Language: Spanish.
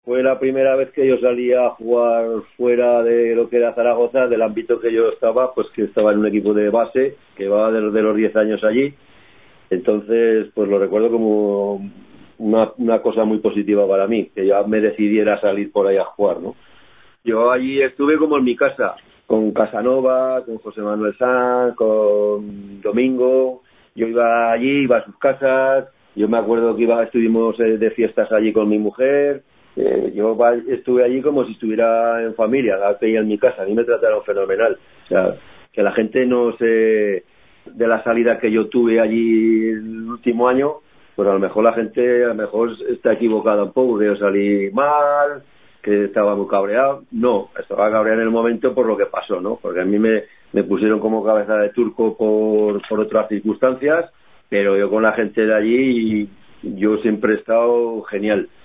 fue la primera vez que yo salí a jugar fuera de lo que era Zaragoza, del ámbito que yo estaba, pues que estaba en un equipo de base, que va de los 10 años allí. Entonces, pues lo recuerdo como una cosa muy positiva para mí, que ya me decidiera salir por ahí a jugar, ¿no? Yo allí estuve como en mi casa, con Casanova, con José Manuel Sanz, con Domingo. Yo iba allí, iba a sus casas. Yo me acuerdo que estuvimos de fiestas allí con mi mujer. Yo estuve allí como si estuviera en familia, en mi casa. A mí me trataron fenomenal. O sea, que la gente no se... de la salida que yo tuve allí el último año, pues a lo mejor la gente está equivocada un poco, que yo salí mal, que estaba muy cabreado. No, estaba cabreado en el momento por lo que pasó, ¿no? Porque a mí me pusieron como cabeza de turco por otras circunstancias, pero yo con la gente de allí, yo siempre he estado genial.